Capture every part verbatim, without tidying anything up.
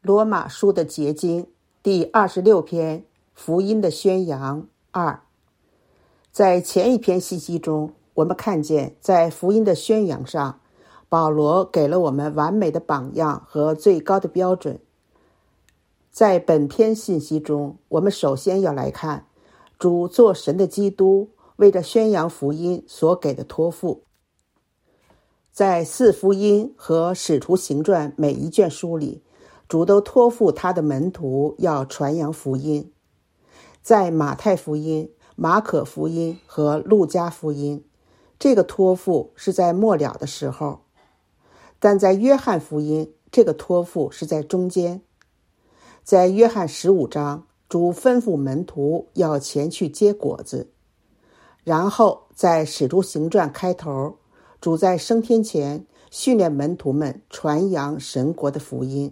罗马书的结晶第二十六篇，福音的宣扬二。在前一篇信息中，我们看见在福音的宣扬上，保罗给了我们完美的榜样和最高的标准。在本篇信息中，我们首先要来看主做神的基督为着宣扬福音所给的托付。在四福音和使徒行传每一卷书里，主都托付他的门徒要传扬福音。在马太福音、马可福音和路加福音，这个托付是在末了的时候，但在约翰福音，这个托付是在中间。在约翰十五章，主吩咐门徒要前去结果子。然后在使徒行传开头，主在升天前训练门徒们传扬神国的福音。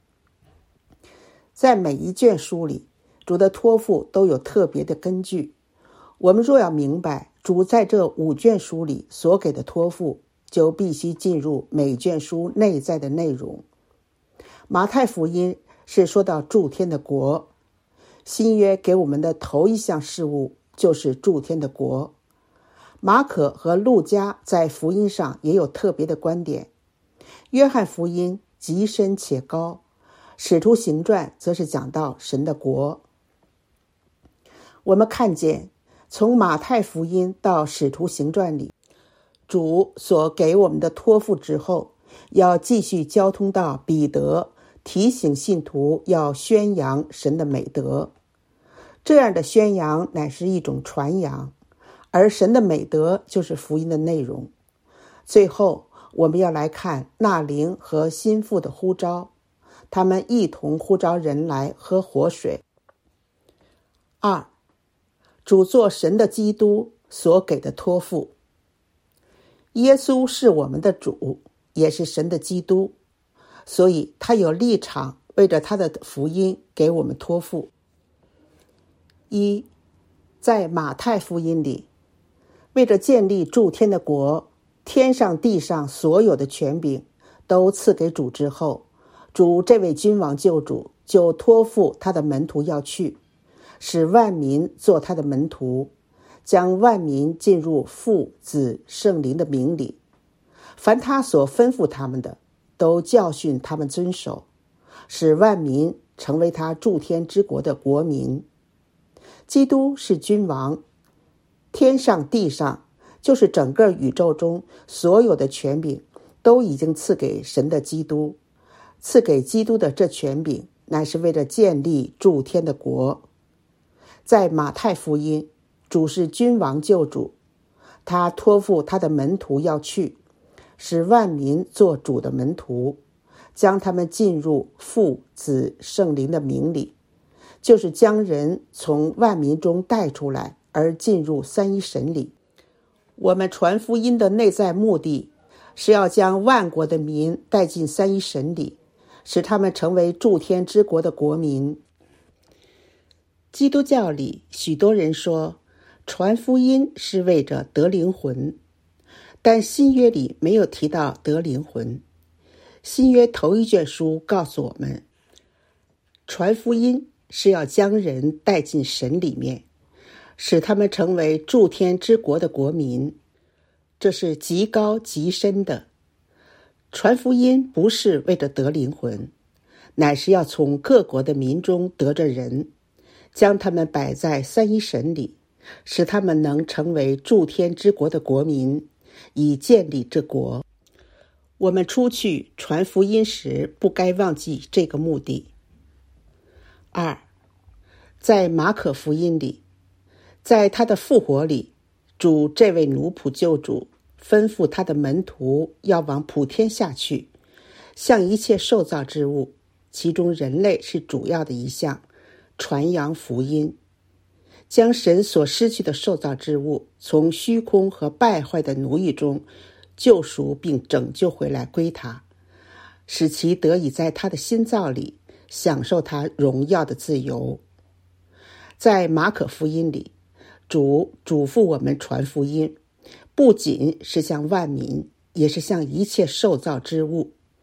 在每一卷书里，主的托付都有特别的根据。我们若要明白主在这五卷书里所给的托付，就必须进入每卷书内在的内容。马太福音是说到诸天的国，新约给我们的头一项事物就是诸天的国。马可和路加在福音上也有特别的观点。约翰福音极深且高，使徒行传则是讲到神的国。我们看见从马太福音到使徒行传里，主所给我们的托付之后，要继续交通到彼得，提醒信徒要宣扬神的美德。这样的宣扬乃是一种传扬，而神的美德就是福音的内容。最后我们要来看那灵和心腹的呼召，他们一同呼召人来喝活水。二，主做神的基督所给的托付。耶稣是我们的主，也是神的基督，所以他有立场为着他的福音给我们托付。一，在马太福音里，为着建立诸天的国，天上地上所有的权柄都赐给主之后，主这位君王救主就托付他的门徒要去，使万民做他的门徒，将万民进入父子圣灵的名里。凡他所吩咐他们的，都教训他们遵守，使万民成为他诸天之国的国民。基督是君王，天上地上，就是整个宇宙中所有的权柄都已经赐给神的基督。赐给基督的这权柄，乃是为了建立诸天的国。在马太福音，主是君王救主，他托付他的门徒要去，使万民做主的门徒，将他们进入父子圣灵的名里，就是将人从万民中带出来，而进入三一神里。我们传福音的内在目的是要将万国的民带进三一神里，使他们成为诸天之国的国民。基督教里许多人说传福音是为着得灵魂，但新约里没有提到得灵魂。新约头一卷书告诉我们，传福音是要将人带进神里面，使他们成为诸天之国的国民。这是极高极深的。传福音不是为着得灵魂，乃是要从各国的民中得着人，将他们摆在三一神里，使他们能成为诸天之国的国民，以建立这国。我们出去传福音时，不该忘记这个目的。二，在马可福音里，在他的复活里，主这位奴仆救主吩咐他的门徒要往普天下去，向一切受造之物，其中人类是主要的一项，传扬福音，将神所失去的受造之物从虚空和败坏的奴役中救赎并拯救回来归他，使其得以在他的新造里享受他荣耀的自由。在马可福音里，主嘱咐我们传福音，不仅是向万民，也是向一切受造之物，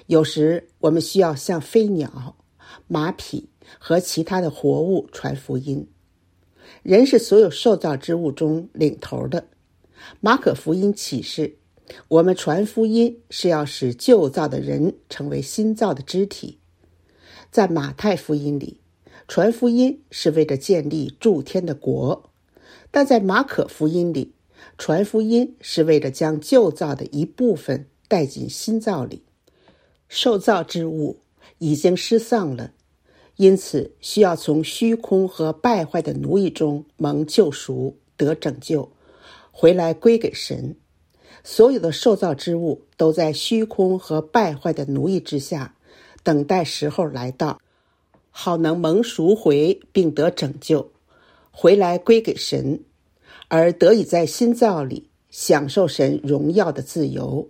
有时我们需要向飞鸟、马匹和其他的活物传福音。人是所有受造之物中领头的。马可福音启示，我们传福音是要使旧造的人成为新造的肢体。在马太福音里，传福音是为了建立诸天的国，但在马可福音里，传福音是为了将旧造的一部分带进新造里。受造之物已经失丧了，因此需要从虚空和败坏的奴役中蒙救赎，得拯救，回来归给神。所有的受造之物都在虚空和败坏的奴役之下，等待时候来到，好能蒙赎回并得拯救，回来归给神，而得以在新造里享受神荣耀的自由。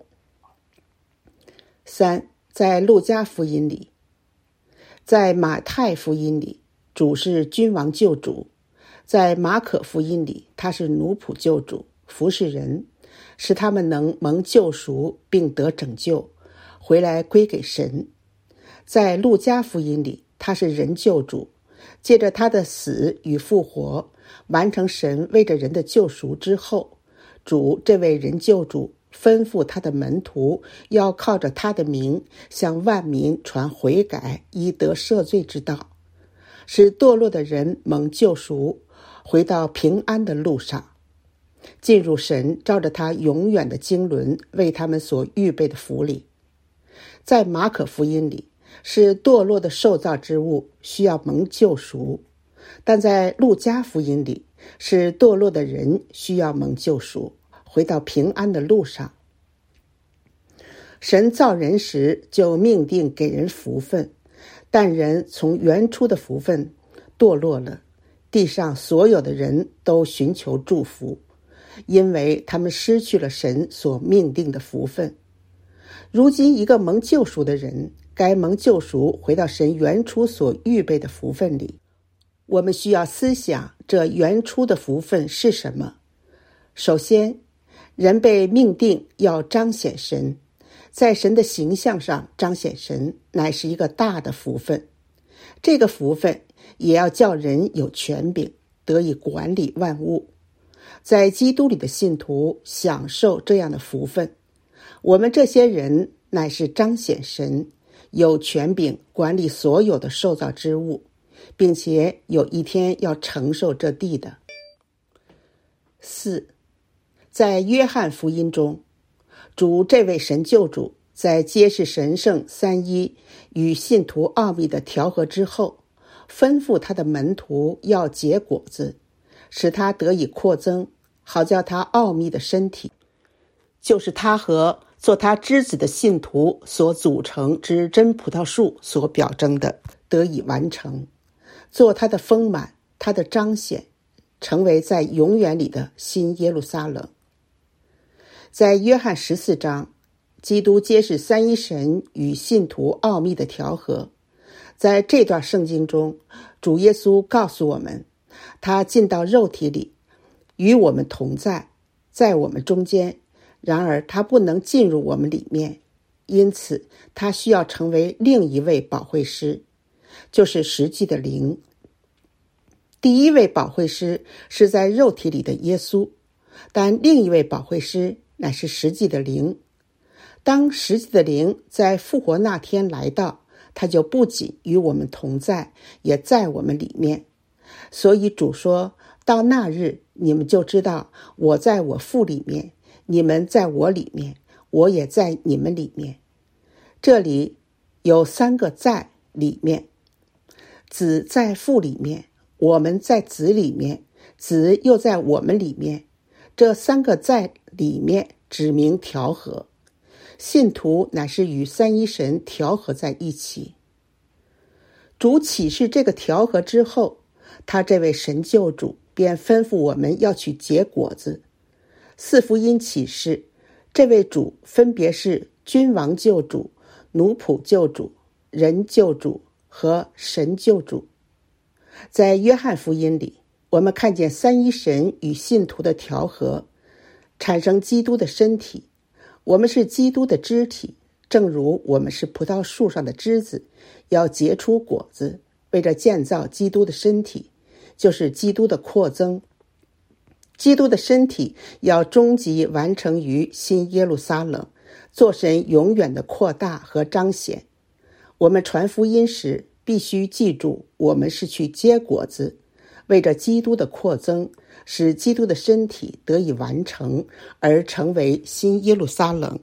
三，在路加福音里，在马太福音里，主是君王救主；在马可福音里，他是奴仆救主，服侍人，使他们能蒙救赎并得拯救，回来归给神。在路加福音里，他是人救主，借着他的死与复活，完成神为着人的救赎之后，主这位人救主吩咐他的门徒要靠着他的名向万民传悔改以得赦罪之道，使堕落的人蒙救赎，回到平安的路上，进入神照着他永远的经纶为他们所预备的福里。在马可福音里，是堕落的受造之物需要蒙救赎，但在路加福音里，是堕落的人需要蒙救赎，回到平安的路上。神造人时就命定给人福分，但人从原初的福分堕落了，地上所有的人都寻求祝福，因为他们失去了神所命定的福分。如今一个蒙救赎的人该蒙救赎回到神原初所预备的福分里。我们需要思想这原初的福分是什么。首先，人被命定要彰显神，在神的形象上彰显神，乃是一个大的福分。这个福分也要叫人有权柄，得以管理万物。在基督里的信徒享受这样的福分。我们这些人乃是彰显神，有权柄管理所有的受造之物，并且有一天要承受这地的。四，在约翰福音中，主这位神救主在揭示神圣三一与信徒奥秘的调和之后，吩咐他的门徒要结果子，使他得以扩增，好叫他奥秘的身体，就是他和做他枝子的信徒所组成之真葡萄树所表征的，得以完成，做他的丰满，他的彰显，成为在永远里的新耶路撒冷。在约翰十四章，基督揭示三一神与信徒奥秘的调和。在这段圣经中，主耶稣告诉我们，他进到肉体里，与我们同在，在我们中间，然而他不能进入我们里面，因此他需要成为另一位保惠师，就是实际的灵。第一位保惠师是在肉体里的耶稣，但另一位保惠师乃是实际的灵。当实际的灵在复活那天来到，他就不仅与我们同在，也在我们里面。所以主说，到那日你们就知道我在我父里面，你们在我里面，我也在你们里面。这里有三个在里面，子在父里面，我们在子里面，子又在我们里面。这三个在里面指明调和，信徒乃是与三一神调和在一起。主启示这个调和之后，他这位神救主便吩咐我们要去结果子。四福音启示，这位主分别是君王救主、奴仆救主、人救主和神救主。在约翰福音里，我们看见三一神与信徒的调和，产生基督的身体。我们是基督的肢体， 正如我们是葡萄树上的枝子，要结出果子，为着建造基督的身体，就是基督的扩增。基督的身体要终极完成于新耶路撒冷，做神永远的扩大和彰显。我们传福音时必须记住，我们是去结果子，为着基督的扩增，使基督的身体得以完成，而成为新耶路撒冷。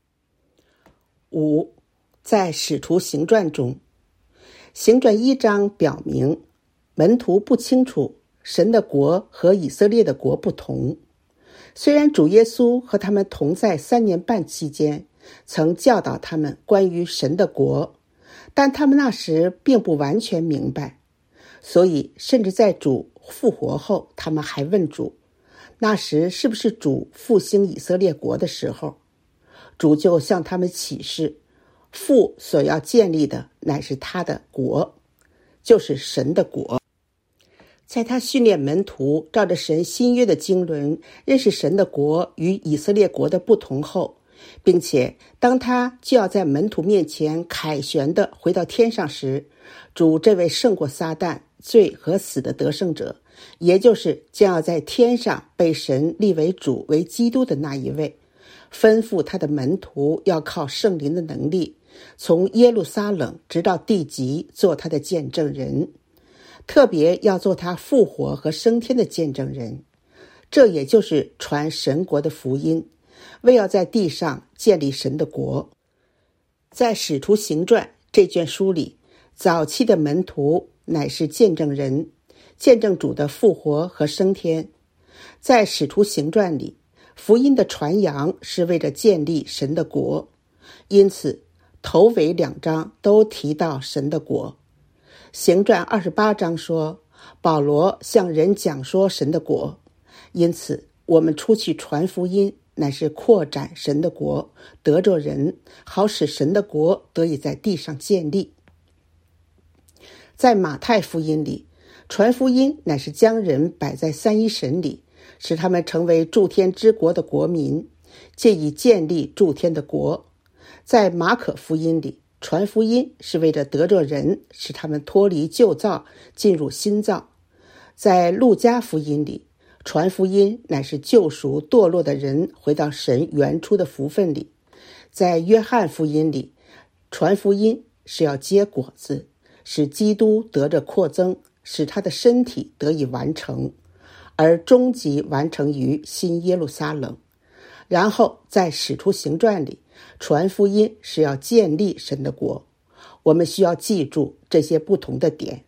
五，在使徒行传中，行传一章表明，门徒不清楚神的国和以色列的国不同。虽然主耶稣和他们同在三年半期间，曾教导他们关于神的国，但他们那时并不完全明白，所以甚至在主复活后，他们还问主，那时是不是主复兴以色列国的时候？主就向他们启示，父所要建立的乃是他的国，就是神的国。在他训练门徒照着神新约的经纶认识神的国与以色列国的不同后，并且当他就要在门徒面前凯旋地回到天上时，主这位胜过撒旦、罪和死的得胜者，也就是将要在天上被神立为主为基督的那一位，吩咐他的门徒要靠圣灵的能力，从耶路撒冷直到地极做他的见证人，特别要做他复活和升天的见证人。这也就是传神国的福音，为要在地上建立神的国。在使徒行传这卷书里，早期的门徒乃是见证人，见证主的复活和升天。在使徒行传里，福音的传扬是为了建立神的国，因此头尾两章都提到神的国。行传二十八章说，保罗向人讲说神的国，因此我们出去传福音，乃是扩展神的国，得着人，好使神的国得以在地上建立。在马太福音里，传福音乃是将人摆在三一神里，使他们成为诸天之国的国民，借以建立诸天的国。在马可福音里，传福音是为了得着人，使他们脱离旧造，进入新造。在路加福音里，传福音乃是救赎堕落的人回到神原初的福分里。在约翰福音里，传福音是要结果子，使基督得着扩增，使他的身体得以完成，而终极完成于新耶路撒冷。然后在使徒行传里，传福音是要建立神的国。我们需要记住这些不同的点。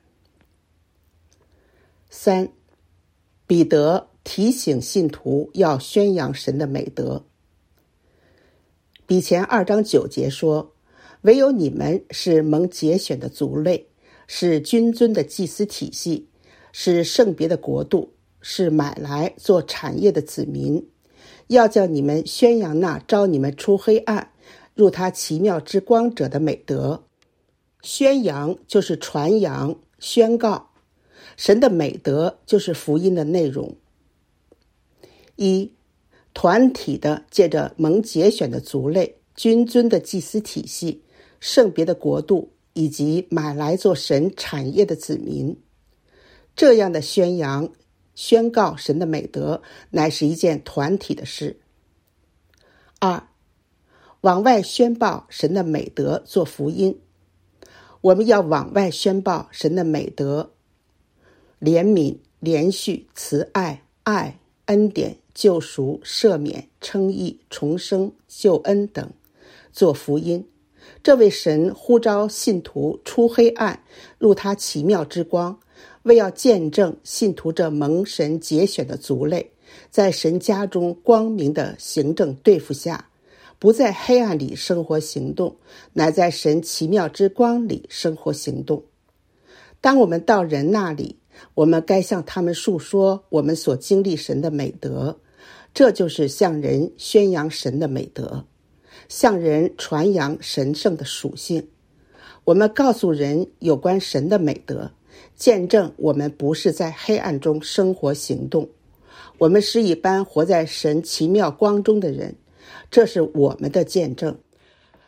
三，彼得提醒信徒要宣扬神的美德。彼前二章九节说，唯有你们是蒙节选的族类，是君尊的祭司体系，是圣别的国度，是买来做产业的子民，要叫你们宣扬那招你们出黑暗入他奇妙之光者的美德。宣扬就是传扬、宣告，神的美德就是福音的内容。一，团体的借着蒙节选的族类、君尊的祭司体系、圣别的国度以及买来做神产业的子民，这样的宣扬宣告神的美德乃是一件团体的事。二，往外宣报神的美德做福音。我们要往外宣报神的美德，怜悯、连续、慈爱、爱、恩典、救赎、赦免、称义、重生、救恩等，做福音。这位神呼召信徒出黑暗入他奇妙之光，为要见证信徒这蒙神节选的族类，在神家中光明的行政对付下，不在黑暗里生活行动，乃在神奇妙之光里生活行动。当我们到人那里，我们该向他们述说我们所经历神的美德，这就是向人宣扬神的美德，向人传扬神圣的属性。我们告诉人有关神的美德，见证我们不是在黑暗中生活行动，我们是一般活在神奇妙光中的人，这是我们的见证。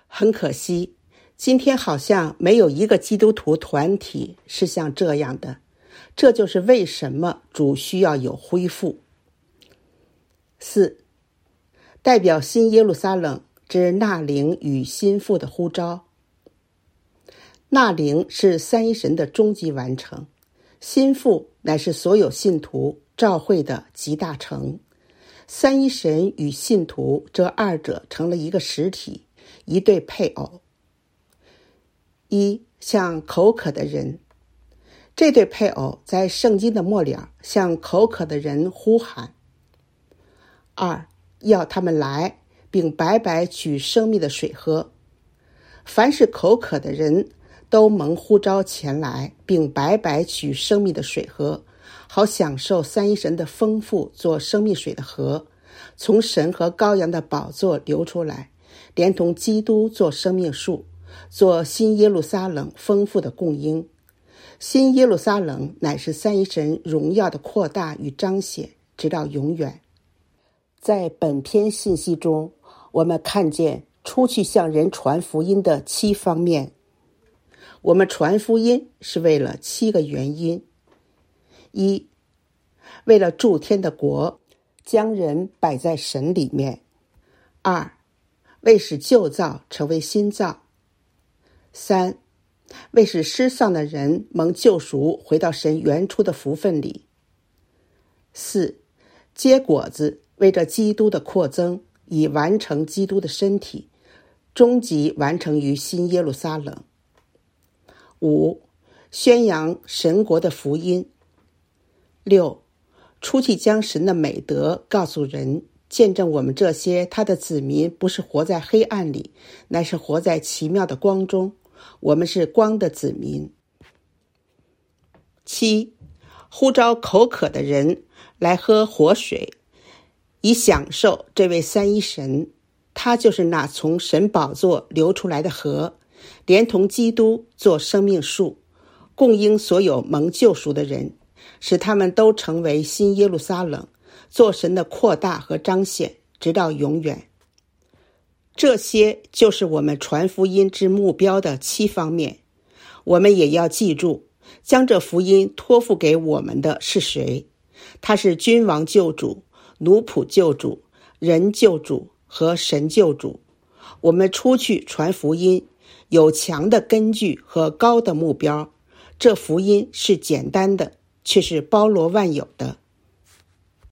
很可惜，今天好像没有一个基督徒团体是像这样的，这就是为什么主需要有恢复。四、代表新耶路撒冷之纳灵与心腹的呼召。纳灵是三一神的终极完成，心腹乃是所有信徒召会的集大成。三一神与信徒这二者成了一个实体，一对配偶。一、向口渴的人，这对配偶在圣经的末了向口渴的人呼喊。二、要他们来，并白白取生命的水喝。凡是口渴的人都蒙呼召前来，并白白取生命的水喝，好享受三一神的丰富做生命水的河，从神和羔羊的宝座流出来，连同基督做生命树，做新耶路撒冷丰富的供应。新耶路撒冷乃是三一神荣耀的扩大与彰显，直到永远。在本篇信息中，我们看见出去向人传福音的七方面。我们传福音是为了七个原因：一、为了助天的国，将人摆在神里面；二、为使旧造成为新造；三、为使失丧的人蒙救赎，回到神原初的福分里；四、结果子，为着基督的扩增，以完成基督的身体，终极完成于新耶路撒冷；五、宣扬神国的福音；六、出去将神的美德告诉人，见证我们这些他的子民不是活在黑暗里，乃是活在奇妙的光中，我们是光的子民。七、呼召口渴的人来喝活水，以享受这位三一神，他就是那从神宝座流出来的河，连同基督做生命树，供应所有蒙救赎的人，使他们都成为新耶路撒冷，做神的扩大和彰显，直到永远。这些就是我们传福音之目标的七方面。我们也要记住，将这福音托付给我们的是谁？他是君王救主、奴仆救主、人救主和神救主。我们出去传福音，有强的根据和高的目标。这福音是简单的，却是包罗万有的。